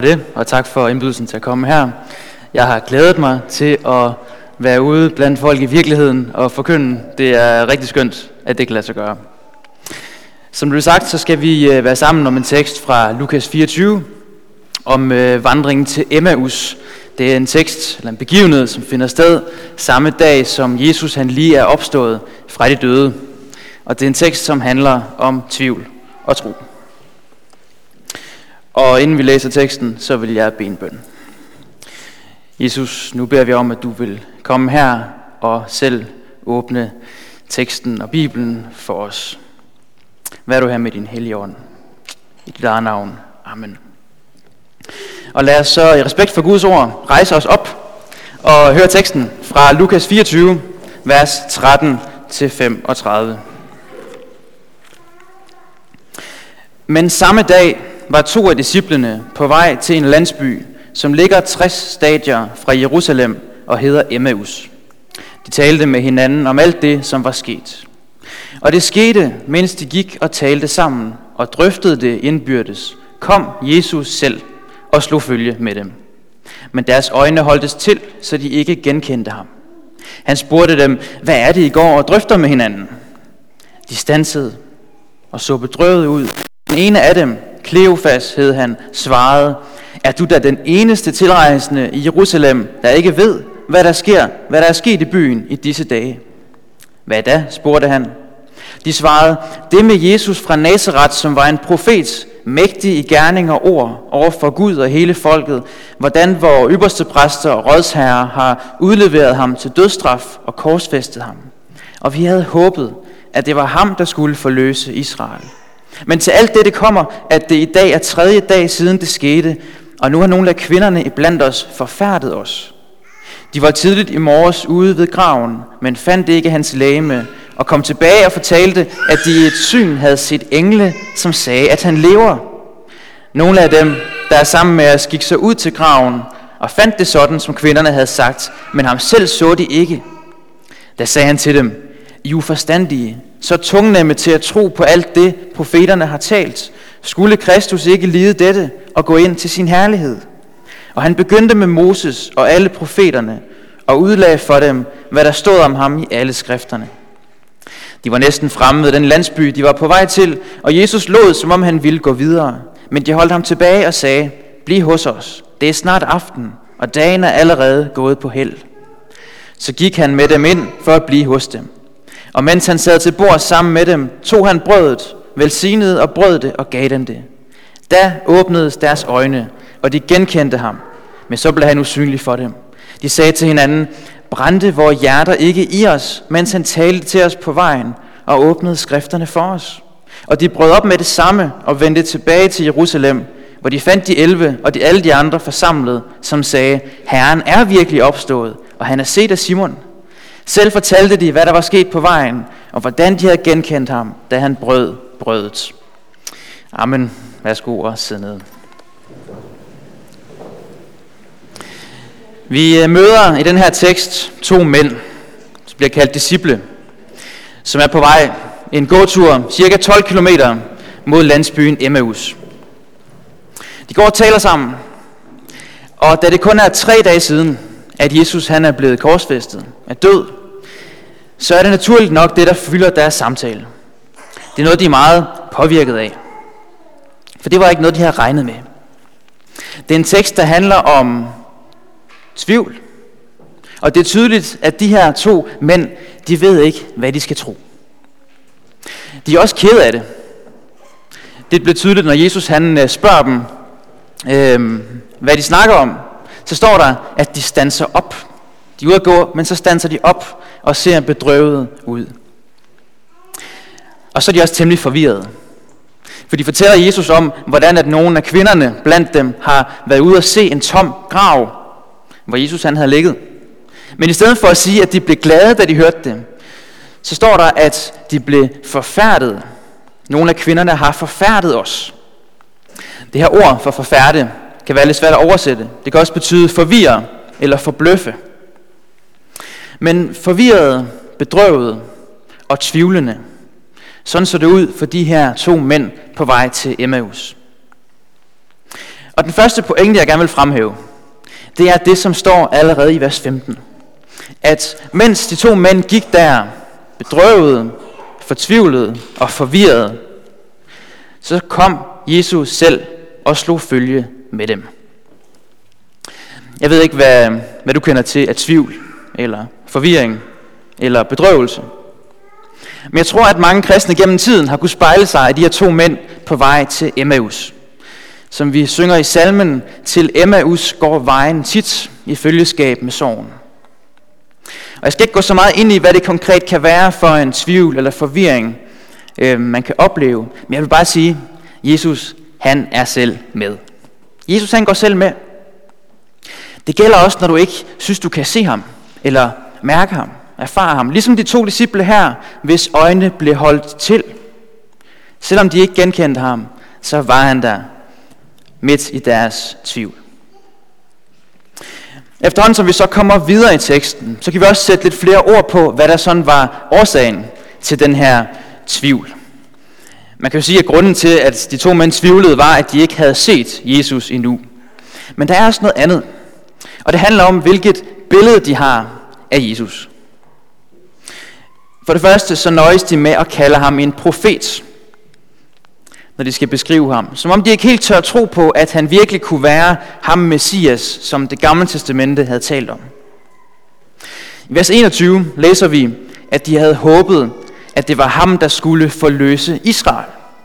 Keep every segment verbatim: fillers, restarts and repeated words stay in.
det, og tak for indbydelsen til at komme her. Jeg har glædet mig til at være ude blandt folk i virkeligheden og forkynde. Det er rigtig skønt, at det kan lade sig gøre. Som det blev sagt, så skal vi være sammen om en tekst fra Lukas fireogtyve om øh, vandringen til Emmaus. Det er en tekst, eller en begivenhed, som finder sted samme dag, som Jesus han lige er opstået fra de døde. Og det er en tekst, som handler om tvivl og tro. Og inden vi læser teksten, så vil jeg bede en bøn. Jesus, nu beder vi om, at du vil komme her og selv åbne teksten og Bibelen for os. Vær du her med din hellige ånd. I dit eget navn. Amen. Og lad os så i respekt for Guds ord rejse os op og høre teksten fra Lukas fireogtyve, vers tretten til femogtredive. Men samme dag var to af disciplene på vej til en landsby, som ligger tres stadier fra Jerusalem og hedder Emmaus. De talte med hinanden om alt det, som var sket. Og det skete, mens de gik og talte sammen og drøftede det indbyrdes, kom Jesus selv og slog følge med dem. Men deres øjne holdtes til, så de ikke genkendte ham. Han spurgte dem, hvad er det, I går og drøfter med hinanden? De standsede og så bedrøvet ud. Den ene af dem, Kleofas hed han, svarede, er du da den eneste tilrejsende i Jerusalem, der ikke ved, hvad der sker, hvad der er sket i byen i disse dage? Hvad da, spurgte han. De svarede, det med Jesus fra Nazaret, som var en profet, mægtig i gerning og ord over for Gud og hele folket, hvordan vores ypperste præster og rådsherrer har udleveret ham til dødsstraf og korsfæstet ham. Og vi havde håbet, at det var ham, der skulle forløse Israel. Men til alt det, det kommer, at det i dag er tredje dag siden det skete, og nu har nogle af kvinderne iblandt os forfærdet os. De var tidligt i morges ude ved graven, men fandt ikke hans legeme, og kom tilbage og fortalte, at de i et syn havde set engle, som sagde, at han lever. Nogle af dem, der er sammen med os, gik så ud til graven, og fandt det sådan, som kvinderne havde sagt, men ham selv så de ikke. Da sagde han til dem, I uforstandige, så tungnemme til at tro på alt det, profeterne har talt. Skulle Kristus ikke lide dette og gå ind til sin herlighed? Og han begyndte med Moses og alle profeterne og udlagde for dem, hvad der stod om ham i alle skrifterne. De var næsten fremme ved den landsby, de var på vej til, og Jesus lod, som om han ville gå videre. Men de holdt ham tilbage og sagde, bliv hos os, det er snart aften, og dagen er allerede gået på held. Så gik han med dem ind for at blive hos dem. Og mens han sad til bord sammen med dem, tog han brødet, velsignede og brød det og gav dem det. Da åbnedes deres øjne, og de genkendte ham, men så blev han usynlig for dem. De sagde til hinanden, brændte vores hjerter ikke i os, mens han talte til os på vejen og åbnede skrifterne for os. Og de brød op med det samme og vendte tilbage til Jerusalem, hvor de fandt de elleve og de alle de andre forsamlet, som sagde, Herren er virkelig opstået, og han er set af Simon. Selv fortalte de, hvad der var sket på vejen, og hvordan de havde genkendt ham, da han brød brødet. Amen. Værsgo og sidde ned. Vi møder i den her tekst to mænd, som bliver kaldt disciple, som er på vej en gåtur cirka tolv kilometer mod landsbyen Emmaus. De går og taler sammen, og da det kun er tre dage siden, at Jesus han er blevet korsfæstet, er død, så er det naturligt nok det, der fylder deres samtale. Det er noget, de er meget påvirket af. For det var ikke noget, de havde regnet med. Det er en tekst, der handler om tvivl. Og det er tydeligt, at de her to mænd, de ved ikke, hvad de skal tro. De er også kede af det. Det bliver tydeligt, når Jesus han spørger dem, øh, hvad de snakker om. Så står der, at de standser op. De er ude at gå, men så standser de op og ser bedrøvet ud. Og så er de også temmelig forvirrede. For de fortæller Jesus om, hvordan at nogle af kvinderne blandt dem har været ude at se en tom grav, hvor Jesus han havde ligget. Men i stedet for at sige, at de blev glade, da de hørte det, så står der, at de blev forfærdet. Nogle af kvinderne har forfærdet os. Det her ord for forfærde kan være lidt svært at oversætte. Det kan også betyde forvirre eller forbløffe. Men forvirret, bedrøvet og tvivlende, sådan så det ud for de her to mænd på vej til Emmaus. Og den første pointe, jeg gerne vil fremhæve, det er det, som står allerede i vers femten. At mens de to mænd gik der, bedrøvede, fortvivlede og forvirrede, så kom Jesus selv og slog følge med dem. Jeg ved ikke, hvad, hvad du kender til af tvivl, eller forvirring, eller bedrøvelse. Men jeg tror, at mange kristne gennem tiden har kunne spejle sig af de her to mænd på vej til Emmaus. Som vi synger i salmen, til Emmaus går vejen tit i følgeskab med sorgen. Og jeg skal ikke gå så meget ind i, hvad det konkret kan være for en tvivl eller forvirring, øh, man kan opleve. Men jeg vil bare sige, Jesus, han er selv med. Jesus, han går selv med. Det gælder også, når du ikke synes, du kan se ham, eller mærke ham, erfare ham. Ligesom de to disciple her, hvis øjne blev holdt til. Selvom de ikke genkendte ham, så var han der midt i deres tvivl. Efterhånden som vi så kommer videre i teksten, så kan vi også sætte lidt flere ord på, hvad der sådan var årsagen til den her tvivl. Man kan jo sige, at grunden til, at de to mænd tvivlede, var, at de ikke havde set Jesus endnu. Men der er også noget andet. Og det handler om, hvilket billede de har af Jesus. For det første, så nøjes de med at kalde ham en profet, når de skal beskrive ham. Som om de ikke helt tør tro på, at han virkelig kunne være ham Messias, som det gamle testamente havde talt om. I vers enogtyve læser vi, at de havde håbet, at det var ham, der skulle forløse Israel.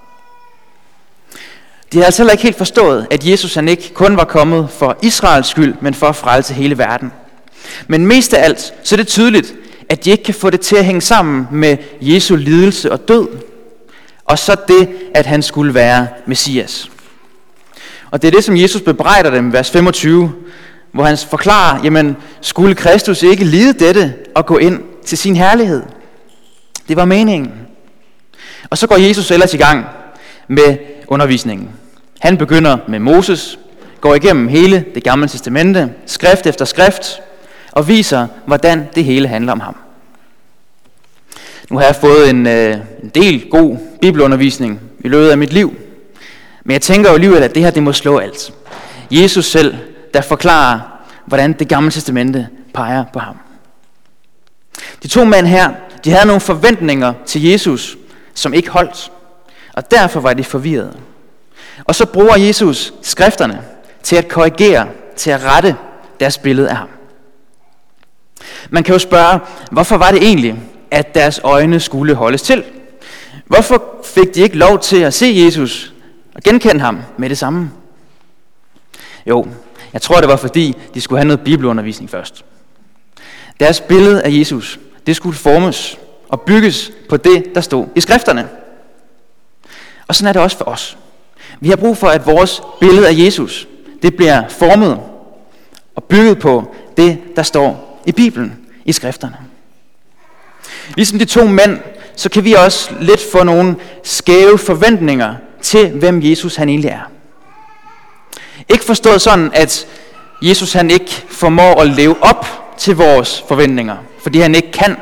De havde altså heller ikke helt forstået, at Jesus han ikke kun var kommet for Israels skyld, men for at frelse hele verden. Men mest af alt, så er det tydeligt, at de ikke kan få det til at hænge sammen med Jesu lidelse og død, og så det, at han skulle være Messias. Og det er det, som Jesus bebrejder dem, vers femogtyve, hvor han forklarer, jamen, skulle Kristus ikke lide dette og gå ind til sin herlighed? Det var meningen. Og så går Jesus ellers i gang med undervisningen. Han begynder med Moses, går igennem hele det gamle testamente, skrift efter skrift, og viser, hvordan det hele handler om ham. Nu har jeg fået en, øh, en del god bibelundervisning i løbet af mit liv, men jeg tænker jo alligevel, at det her det må slå alt. Jesus selv, der forklarer, hvordan det gamle testamente peger på ham. De to mænd her, de havde nogle forventninger til Jesus, som ikke holdt, og derfor var de forvirrede. Og så bruger Jesus skrifterne til at korrigere, til at rette deres billede af ham. Man kan jo spørge, hvorfor var det egentlig, at deres øjne skulle holdes til? Hvorfor fik de ikke lov til at se Jesus og genkende ham med det samme? Jo, jeg tror det var fordi, de skulle have noget bibelundervisning først. Deres billede af Jesus, det skulle formes og bygges på det, der stod i skrifterne. Og sådan er det også for os. Vi har brug for, at vores billede af Jesus, det bliver formet og bygget på det, der står i Bibelen, i skrifterne. Ligesom de to mænd, så kan vi også lidt få nogle skæve forventninger til, hvem Jesus han egentlig er. Ikke forstået sådan, at Jesus han ikke formår at leve op til vores forventninger, fordi han ikke kan.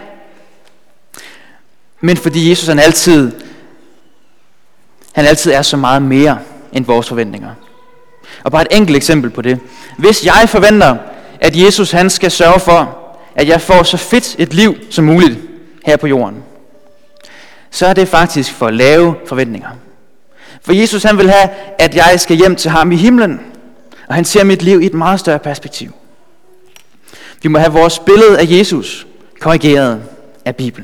Men fordi Jesus han altid, han altid er så meget mere end vores forventninger. Og bare et enkelt eksempel på det. Hvis jeg forventer, at Jesus han skal sørge for, at jeg får så fedt et liv som muligt her på jorden, så er det faktisk for lave forventninger. For Jesus han vil have, at jeg skal hjem til ham i himlen, og han ser mit liv i et meget større perspektiv. Vi må have vores billede af Jesus korrigeret af Bibelen.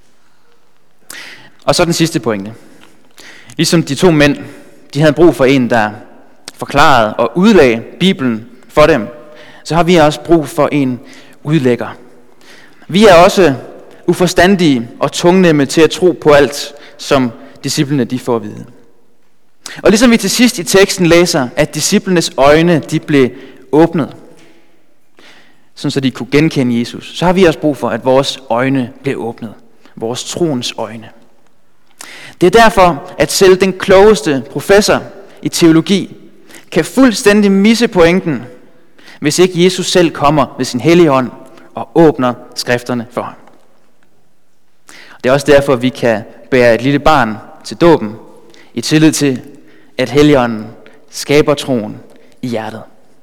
Og så den sidste pointe. Ligesom de to mænd, de havde brug for en, der forklarede og udlagde Bibelen for dem, så har vi også brug for en udlægger. Vi er også uforstandige og tungnemme til at tro på alt, som disciplene de får at vide. Og ligesom vi til sidst i teksten læser, at disciplenes øjne de blev åbnet, sådan så de kunne genkende Jesus, så har vi også brug for, at vores øjne blev åbnet. Vores troens øjne. Det er derfor, at selv den klogeste professor i teologi kan fuldstændig misse pointen, hvis ikke Jesus selv kommer ved sin hellige ånd og åbner skrifterne for ham. Det er også derfor, at vi kan bære et lille barn til dåben i tillid til, at Helligånden skaber troen i hjertet.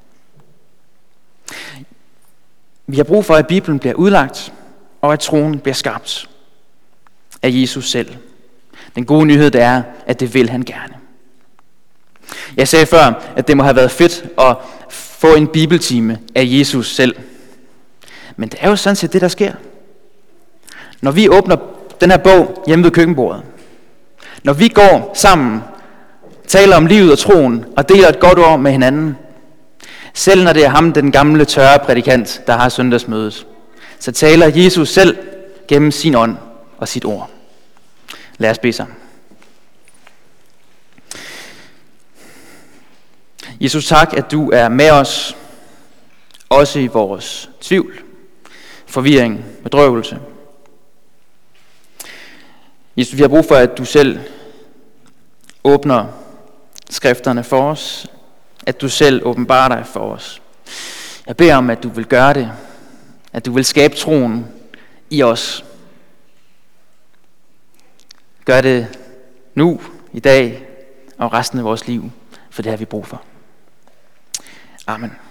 Vi har brug for, at Bibelen bliver udlagt, og at troen bliver skabt af Jesus selv. Den gode nyhed det er, at det vil han gerne. Jeg sagde før, at det må have været fedt at få en bibeltime af Jesus selv. Men det er jo sådan set det, der sker. Når vi åbner den her bog hjemme ved køkkenbordet, når vi går sammen, taler om livet og troen og deler et godt ord med hinanden, selv når det er ham, den gamle tørre prædikant, der har søndagsmødet, så taler Jesus selv gennem sin ånd og sit ord. Lad os bede sammen. Jesus, tak, at du er med os, også i vores tvivl, forvirring, bedrøvelse. Jesus, vi har brug for, at du selv åbner skrifterne for os, at du selv åbenbarer dig for os. Jeg beder om, at du vil gøre det, at du vil skabe troen i os. Gør det nu, i dag og resten af vores liv, for det har vi brug for. Amen.